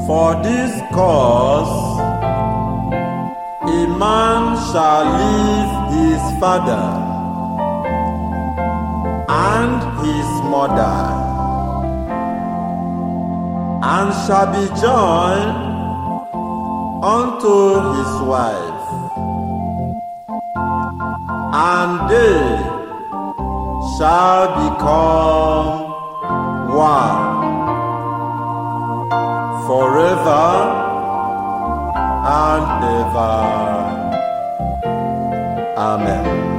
For this cause a man shall leave his father and his mother, and shall be joined unto his wife, and they shall become one. Forever and ever. Amen.